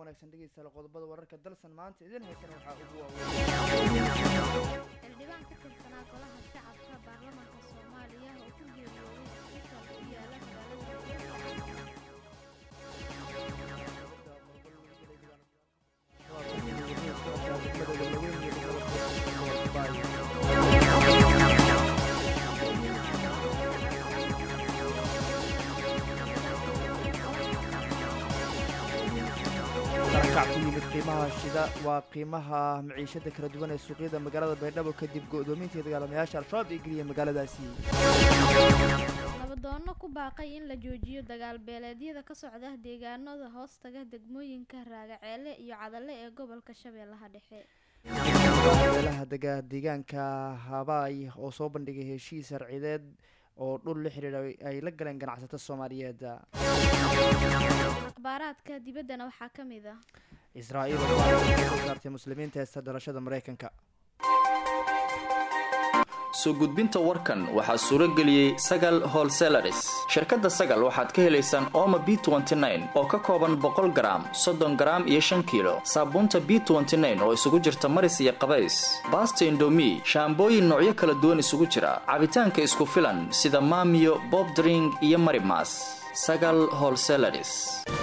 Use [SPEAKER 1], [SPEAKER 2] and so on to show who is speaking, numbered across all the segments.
[SPEAKER 1] wanaagsan dhegeystayaal qodobada wararka dalsan maanta idin haysan waxaa ugu
[SPEAKER 2] xildhibaan ka tirsanaa golaha shacabka baarlamaanka Soomaaliya oo ku geeriyooday isbitaal ku yaala
[SPEAKER 1] sarakac ku yimid qiimaha shida waa qiimaha maciishada kala duwan ee suuqyada magaalada Baydhabo kadib go'doomintii dagaalamayaasha al-shabaab ee geliyay magaaladaasi.
[SPEAKER 2] nabadoono ku baaqay in la joojiyo dagaal beeleedyada ka socda deegaanada hoostaga degmooyinka Raagaceele iyo Cadalle ee gobolka Shabeellaha Dhexe.
[SPEAKER 1] meelaha deegaanka Habaay oo soo bandhigay heshiis sharciyeed oo dhul la xiriira ay la galeen ganacsatada Soomaaliyeed.
[SPEAKER 2] akhbaaraadka dibaddana waxaa ka mid ah
[SPEAKER 1] Israa'iil oo soo saartay muslimiinta ee dalashada Mareykanka.
[SPEAKER 3] soo gudbinta warkan waxaa suuro geliyey Sagal Wholesalers. Shirkadda Sagal waxaad ka helaysaan Omo B29 oo ka kooban 100 gram, 30 gram iyo 5 kilo. Saabuunta B29 oo isugu jirta maris iyo qabays. Basta Indomie, shaambooyin noocyo kala duwan isugu jira. Cabitaanka isku filan sida Maamiyo, Bob Drink iyo Marimas. Sagal Wholesalers.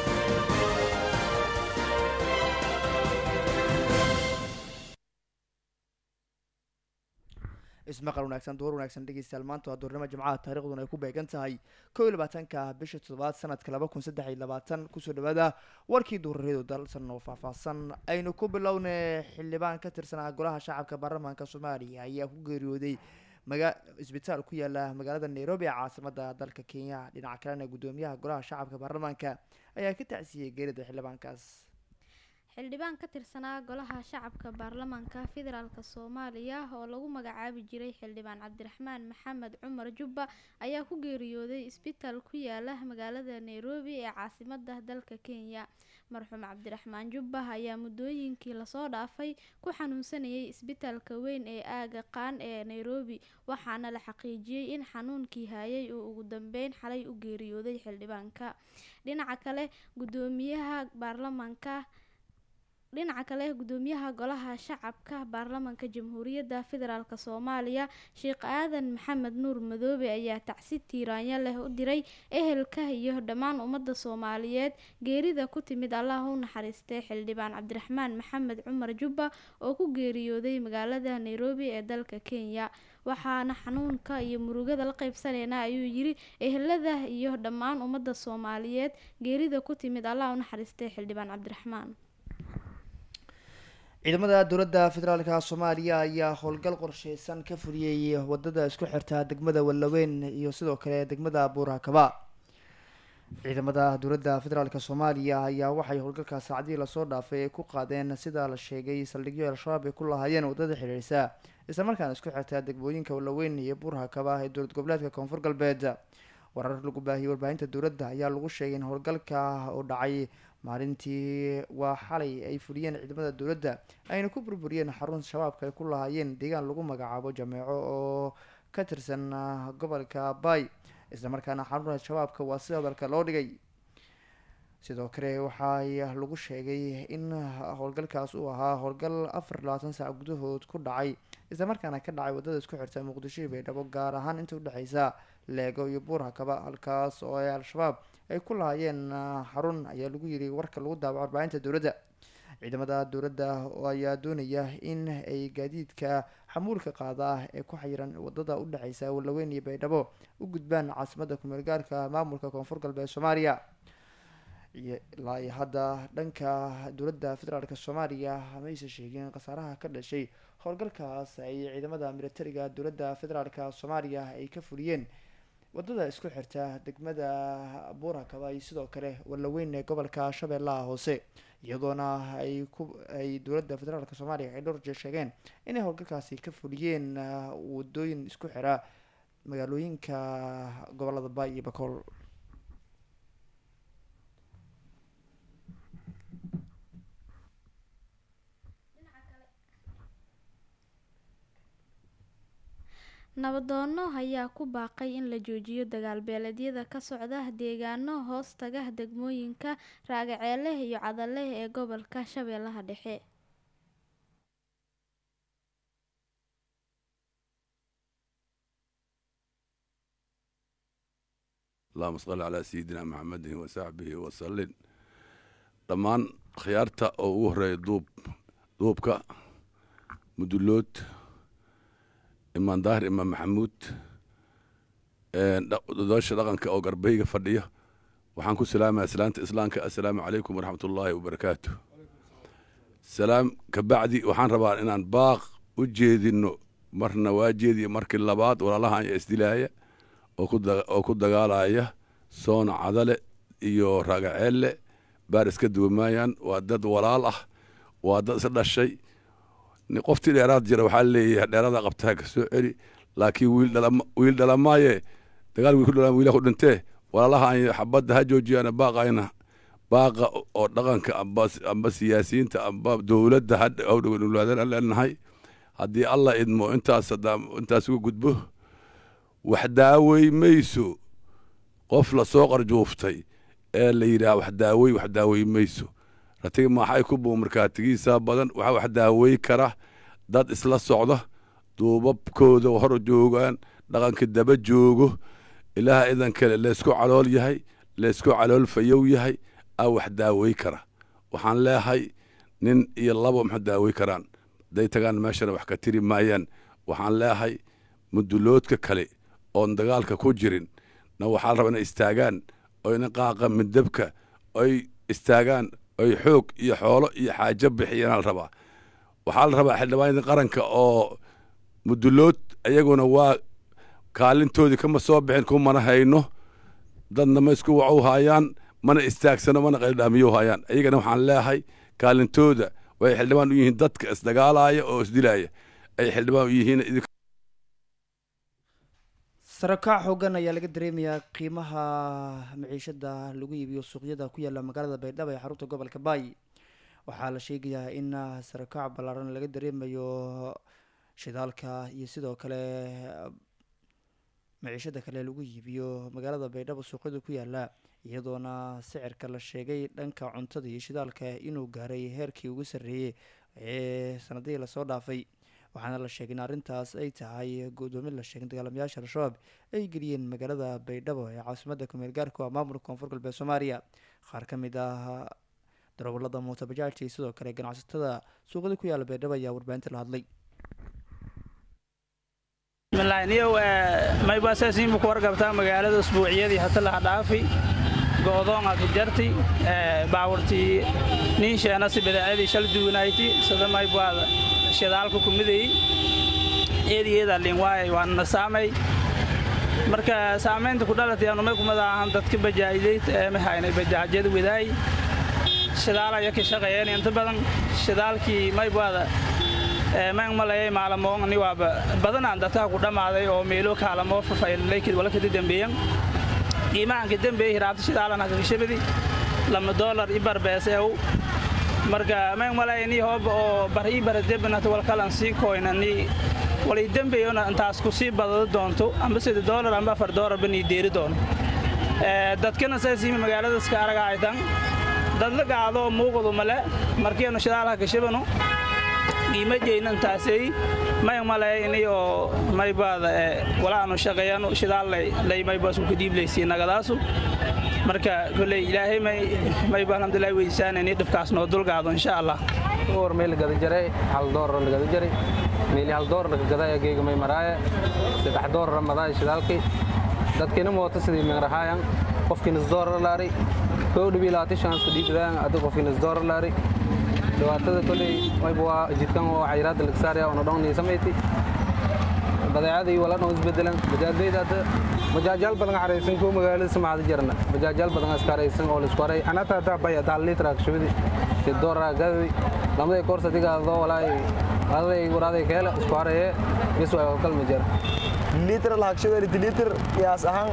[SPEAKER 1] ismaqal wanaagsan door wanaagsan dhegeystayaal maanta waa doornimo jimcaha taariikhduna ay ku beegan tahay 21-ka bisha 7 sanadka 2023 kusoo dhawaada warkii duureedo dalsan oo faahfaahsan aynu ku bilownay xildhibaan ka tirsanaa golaha shacabka baarlamaanka Soomaaliya ayaa ku geeriyooday isbitaal ku yaala magaalada Nairobi ee caasimadda dalka Kenya. dhinaca kalena gudoomiyaha golaha shacabka baarlamaanka ayaa ka tacsiyay geerida xildhibaankaas.
[SPEAKER 2] xildhibaan ka tirsanaa golaha shacabka baarlamaanka federaalka Soomaaliya oo lagu magacaabi jiray xildhibaan Cabdiraxmaan Maxamed Cumar Jubba ayaa ku geeriyooday isbitaal ku yaala magaalada Nairobi ee caasimadda dalka Kenya. marxuum Cabdiraxmaan Jubba ayaa muddooyinkii lasoo dhaafay ku xanuunsanayay isbitaalka weyn ee aaga qaan ee Nairobi waxaana la xaqiijiyay in xanuunkii hayay uu ugu dambeyn xalay u geeriyooday xildhibaanka. dhinaca kale gudoomiyaha golaha shacabka baarlamaanka Jamhuuriyadda Federaalka Soomaaliya Sheekh Aadan Maxamed Nuur Madoobe ayaa tacsi tiiraanya leh u diray ehelka iyo dhammaan ummadda Soomaaliyeed geerida ku timid Allah u naxariistay xildhibaan Cabdiraxmaan Maxamed Cumar Jubba oo ku geeriyooday magaalada Nairobi ee dalka Kenya. waxaana xanuunka iyo murugada la qaybsanayna ayuu yiri ehelada iyo dhammaan ummadda Soomaaliyeed geerida ku timid Allah u naxariistay xildhibaan Cabdiraxmaan.
[SPEAKER 1] ciidamada dowladda federaalka Soomaaliya ayaa howlgal qorsheysan ka fuliyay wadada isku xirta degmada Wallaweyn iyo sidoo kale degmada Buurakaba. ciidamada dowladda federaalka Soomaaliya ayaa waxay howlgalka saacadii la soo dhaafay ku qaadeen sida la sheegay saldhigyo al-shabaab ay ku lahaayeen wadada xiriirisa isla markaana isku xirta degmooyinka Wallaweyn iyo Buurakaba ee dowlad goboleedka Koonfur Galbeed. warar lagu baahiyay warbaahinta dowladda ayaa lagu sheegay in howlgalka oo dhacay maalintii waa xalay ay fuliyeen ciidamada dowladda ayna ku burburiyeen xarun shabaabka ay ku lahaayeen deegaan lagu magacaabo Jameeco oo ka tirsan gobolka Bay isla markaana xarunta shabaabka waa si hadalka loo dhigay. sidoo kale waxaa lagu sheegay in howlgalkaas uu ahaa howlgal 24 saac gudahood ku dhacay isla markaana ka dhacay wadada isku xirta Muqdisho iyo Baydhabo gaar ahaan inta u dhaxaysa Leego iyo Buurakaba halkaas oo ay al-shabaab ay ku lahaayeen xarun ayaa lagu yiri warka lagu daabaco warbaahinta dowladda. ciidamada dowladda ayaa doonaya in ay gaadiidka xamuulka qaada ee ku xayiran wadada u dhaxaysa Wallaweyn iyo Baydhabo u gudbaan caasimadda ku meel gaarka maamulka Koonfur Galbeed Soomaaliya. ilaa hadda dhanka dowladda federaalka Soomaaliya ma aysan sheegin khasaaraha ka dhashay howlgalkaas ay ciidamada militariga dowladda federaalka Soomaaliya ay ka fuliyeen wadada isku xirta degmada Buurakaba iyo sidoo kale Wallaweyn ee gobolka Shabeellaha Hoose iyadoona ay dowladda federaalka Soomaaliya ay dhowr jeer sheegeen inay howlgalkaasi ka fuliyeen wadooyin isku xira magaalooyinka gobolada Bay iyo Bakool.
[SPEAKER 2] nabadoono ayaa ku baaqay in la joojiyo dagaal beeleedyada ka socda deegaano hoos taga degmooyinka Raagaceele iyo Cadale ee gobolka Shabeellaha Dhexe.
[SPEAKER 4] اللهم صل على سيدنا محمد وصحبه وسلم. dhammaan khiyaarta oo ugu horeeya duubka mudulood imaan daahir imaan maxamuud dodoosha dhaqanka oo garbeyga fadhiya waxaan ku salaamaya salaanta islaamka assalaamu calaykum waraxmatullaahi wabarakaatu. salaam kabacdi waxaan rabaa inaan baaq u jeedino marna waa jeediya markii labaad walaalahan ayaa isdilaaya oo ku dagaalaya Soona Cadale iyo Raagaceele baar iska duumaayaan waa dad walaal ah waa dad is dhashay qoftii dheeraad jira waxaa leeyahay dheeraada qabtaa ka soo celi laakiin wiil dhalamaaye dagaal wiil ku dhalaan wiil ku dhintee walaalaha ay xabadda ha joojiyaan baaqayna baaqa oo dhaqanka amba siyaasiyiinta amba dawladda hadda oo dhawlaadana leenahay haddii Allah idmo intaas ugu gudbo wax daaweymayso qof la soo qarjuuftay ee la yiraahdo wax daaweymayso ratiga maxay ku buu markaatigiisa badan waxa wax daawey kara dad isla socda duubabkooda hor joogaan dhaqanka daba joogo ilaaha idan kale la isku calool yahay la isku calool fayow yahay aw wax daawey kara waxaan leeyahay nin iyo labo ma daawey karaan day tagaan meeshana wax ka tiri maayaan waxaan leeyahay muduloodka kale oo dagaalka ku jirin na waxaa la rabaa inay istaagaan oo ina qaaqa midabka ay istaagaan ay xoog iyo xoolo iyo xaajo bixiyaan la rabaa waxaa la rabaa xildhibaanada qaranka oo mudulood ayaguna waa kaalintoodii kama soo bixin kumana hayno dadna ma isku wacu hayaan mana istaagsano mana qeydhaamiyo hayaan ayagana waxaan leeyahay kaalintooda way xildhibaan u yihiin dadka isdagaalaya oo isdilaya ay xildhibaan u yihiin
[SPEAKER 1] sarakac xoogan ayaa laga dareemayaa qiimaha maciishada lagu iibiyo suuqyada ku yaala magaalada Baydhabo ee xarunta gobolka Baay waxaa la sheegayaa in sarakac ballaaran laga dareemayo shidaalka iyo sidoo kale maciishada kale lagu iibiyo magaalada Baydhabo suuqyada ku yaala iyadoona sicirka la sheegay dhanka cuntada iyo shidaalka inuu gaaray heerkii ugu sarreeyay ee sanadihii la soo dhaafay waxaana la sheegay in arrintaas ay tahay gudoomiye la sheegay dagaalamayaasha Al-Shabaab ay geliyeen magaalada Baydhabo ee caasimadda kumeel gaarka ah maamulka Koonfur Galbeed Soomaaliya qaar ka mid ah darawallada mootobajaajta iyo sidoo kale ganacsatada suuqyada ku yaala Baydhabo ayaa warbaahinta la hadlay
[SPEAKER 5] malaaniyo may baasasiin ku warqabtaa magaalada usbuuciyadii hata la dhaafay goodoon aad jartay baawartii ninsheena si badaacadii shal duunayti sida may baada shidaalka ku miday eediyada linwaay waan saamay marka saameynta ku dhalatay aanu may kuma daahan dadka bajaajiday ma haynay bajaajada wadaay shidaala yaka shaqeeyeen inta badan shidaalkii may baada ma malay maalmoon ni waaba badan aan dadka ku dhamaaday oo meelo kaalmo fafaylay wala ka dambeeyay qiimaha dambeeyay raabta shidaalana ka shabadi $2 ibar beeseew marka ma malay ni hoob oo bari baradebna wal kalan si koynani wali dambeeyona intaas ku sii badado doonto amba $3 amba $4 bani deeri doon dadkana saasi magaalada iska araga aytan dad la gaado muuqdo male markii shidaalaha ka shabano qiimadeena taasay ma malay inay oo may baada wala aanu shaqeeyano shidaal lay may baas ku diiblaysi nagadaasu marka kulay ilaahay may baa alxamdulillah weysaanay dhibkaas noo dulgaado insha Allah
[SPEAKER 6] or meel gada jaray $1 la gada jaray meel $1 la gada geega may maraaya $3 Ramadan shidaalkii dadkina mooto sidii ma rahaayaan qofkina $1 laari koo dhibilaati chance ku diibdaan adiga qofkina $1 laari dhawaatada kulay way baa jidkan oo cayraad la saaraya oo dhown sameeyay badeecadii wala dhown isbedelan bajaajyada bajaajal badan xareysan ku magaalada Soomaaliya jirna bajaajal badan askaraysan oo la isku haray ana taa bay $1 shubidi $1 gadi lamada koorsa diga doo walaay aday waraday kale isku haray isoo ay kal majar
[SPEAKER 7] liter la hagshada liter yaas ahaan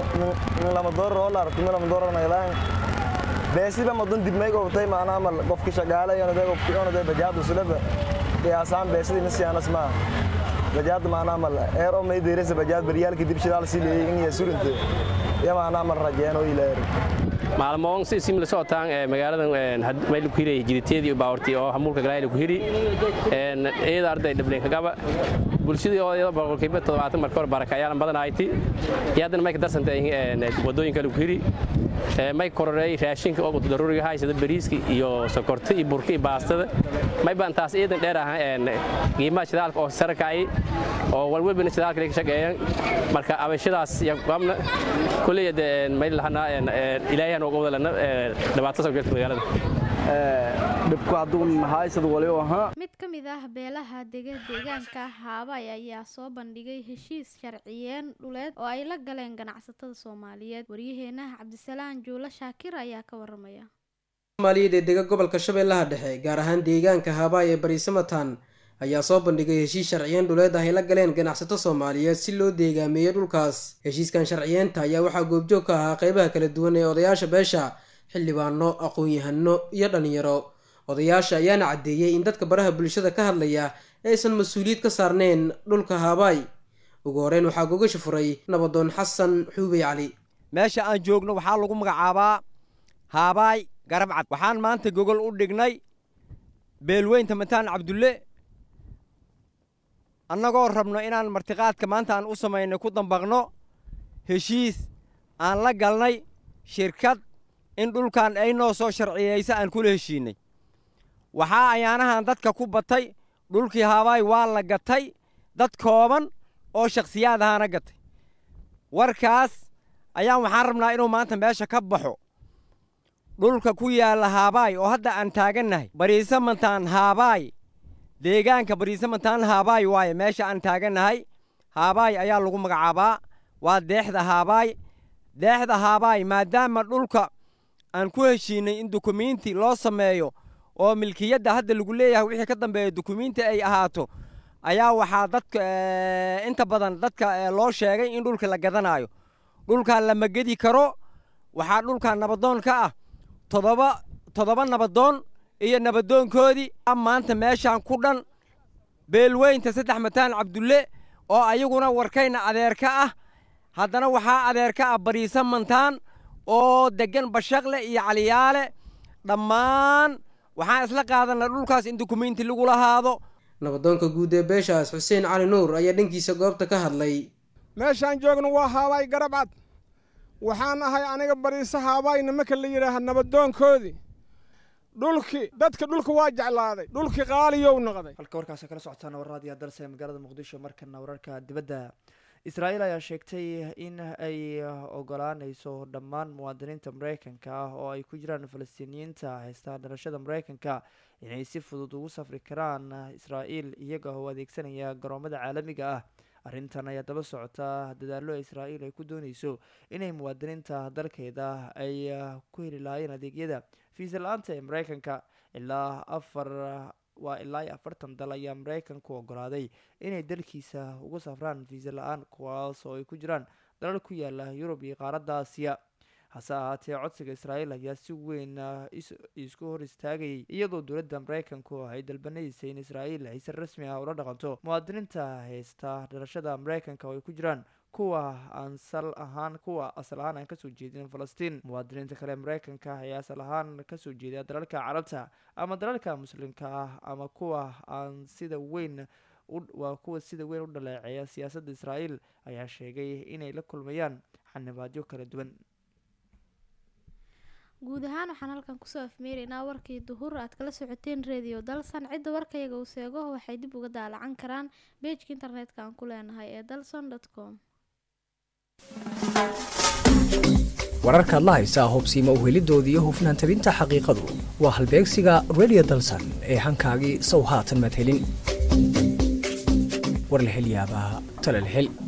[SPEAKER 7] $2 nagalaan beesiba madan dibmay goobtay maana mal qofka shaqaalayo qofkii bajaadu sulaba yaasaan beesidi nasiyanas ma bajaad maana mal eero may deeraysa bajaad baryaalka dib shidaal si leeyay in yasurinte ya maana mal rajeen oo ilaahay
[SPEAKER 8] maalmoon si simil soo taan magaalada meel ku hiray jiditeedii baawartii oo hamulka galay ku hiri eeda arday dhableen ka gaba bulshadii oo boqolkiiba 70 marka hor barakayaan badan ayti yaadan ma ka darsantay wadooyinka lagu hiri may korreey raashinka oo daruuriga ah sida bariiska iyo sokorta iyo burka iyo baastada may baan taas eedan dheer ah qiimaha shidaalka oo sarkay oo walwalba shidaalka ka shaqeeyaan marka abashadaas iyo qabna kulliyada may lahanaa ilaahay oo qowdalana dhibaato soo galtay magaalada
[SPEAKER 7] dhibku aduun haysad wali oo ha
[SPEAKER 2] mid ka mid ah beelaha deegaanka Haabay ayaa soo bandhigay heshiis sharciyeen dhuleed oo ay la galeen ganacsatada Soomaaliyeed wariyaheena Cabdisalaan Juula Shaakir ayaa ka waramaya
[SPEAKER 9] Soomaaliyeed ee deegaanka gobolka Shabeellaha Dhexe gaar ahaan deegaanka Haabay ee Bariisamataan ayaa soo bandhigay heshiis sharciyeen dhuleed ay la galeen ganacsatada Soomaaliyeed si loo deegaameeyo dhulkaas heshiiskan sharciyeenta ayaa waxaa goobjoog ka ahaa qaybaha kala duwan ee odayaasha beesha xildhibaano aqoon-yahano iyo dhalinyaro odayaasha ayaana cadeeyay in dadka baraha bulshada ka hadlaya aysan mas'uuliyad ka saarneen dhulka Haabay ugu horeen waxaa gogasho furay nabadoon Xasan Xuubey Cali
[SPEAKER 10] meesha aan joogno waxaa lagu magacaabaa Haabay Garabcad waxaan maanta gogol u dhignay beelweynta Mataan Cabdulle annagoo rabno inaan martiqaadka maanta aan u sameeyno ku dambaqno heshiis aan la galnay shirkad in dhulkan ay noo soo sharciyeysa aan kula heshiinay waxaa ayaanahan dadka ku batay dhulkii Haabay waa la gatay dad kooban oo shakhsiyaad ahana gatay warkaas ayaan waxaan rabnaa inuu maanta meesha ka baxo dhulka ku yaala Haabay oo hadda aan taagannahay Bariisamataan Haabay deegaanka Bariisamataan Haabay waaye meesha aan taagannahay Haabay ayaa lagu magacaabaa waa deexda Haabay maadaama dhulka aan ku heshiinay in dukumiinti loo sameeyo oo milkiyadda hadda lagu leeyahay wixii ka dambeeya dukumiinti ay ahaato ayaa waxaa dadka inta badan dadka loo sheegay in dhulka la gadanayo dhulka lama gedi karo waxaa dhulka nabadoon ka ah todoba nabadoon iyo nabadoonkoodii maanta meeshaan ku dhan beelweynta 3 Mataan Cabdulle oo ayaguna warkayna adeerka ah haddana waxaa adeerka ah Bariisamataan oo degan Bashaqle iyo Caliyaale dhammaan waxaan isla qaadanay dhulkaas in dukumiinti lagu lahaado
[SPEAKER 9] nabadoonka guud ee beeshaas Xuseen Cali Nuur ayaa dhankiisa goobta ka hadlay
[SPEAKER 11] meeshaan joogno waa Haabay Garabcad waxaan ahay aniga Bariisa Haabayna marka la yiraahdo nabadoonkoodii dhulkii dadka dhulka waa jeclaaday dhulkii qaaliyow noqday
[SPEAKER 1] halka warkaas kala socotaan warraadiya dalse magaalada Muqdisho markana wararka dibadda Israa'iil ayaa sheegtay in ay ogolaanayso dhammaan muwaadiniinta Mareykanka ah oo ay ku jiraan Falastiiniyiinta haysta dhalashada Mareykanka inay si fudud ugu safri karaan Israa'iil iyaga oo adeegsanaya garoomada caalamiga ah arrintan ayaa daba socota dadaallo Israa'iil ay ku doonayso inay muwaadiniinta dalkeeda ay ku heli lahaayeen adeegyada fiisa la'aanta ee Mareykanka ilaa 40 dal ayaa Mareykanku ogolaaday inay dalkiisa ugu safraan fiisa la'aan kuwaas oo ay ku jiraan dalal ku yaala Yurub iyo qaaradda Aasiya hase ahaatee codsiga Israa'iil ayaa si weyn isku hor istaagay iyadoo dowladda Mareykanku ay dalbanaysay in Israa'iil ay si rasmi ah ula dhaqanto muwaadiniinta haysta dhalashada Mareykanka oo ay ku jiraan kuwa asal ahaan aan kasoo jeedin Falastiin muwaadiniinta kale Mareykanka ayaa asal ahaan kasoo jeeda dalalka Carabta ama dalalka Muslimka ah ama kuwa sida weyn u dhaleeceeya siyaasadda Israa'iil ayaa sheegay inay la kulmayaan xanibaadyo kala duwan
[SPEAKER 2] guud ahaan waxaan halkan kusoo afmeeraynaa warkii duhur aad kala socoteen radio dalsan cidda warkayga uu seego waxay dib uga daalacan karaan page internetka aan ku leenahay ee dalson.com
[SPEAKER 12] wararka la haysa hubsiima u helidoodii iyo hufnaan tabinta xaqiiqadu waa halbeegsiga radio dalsan ee hankaagii sow haatan mad helin war la hel yaabaa tala la hel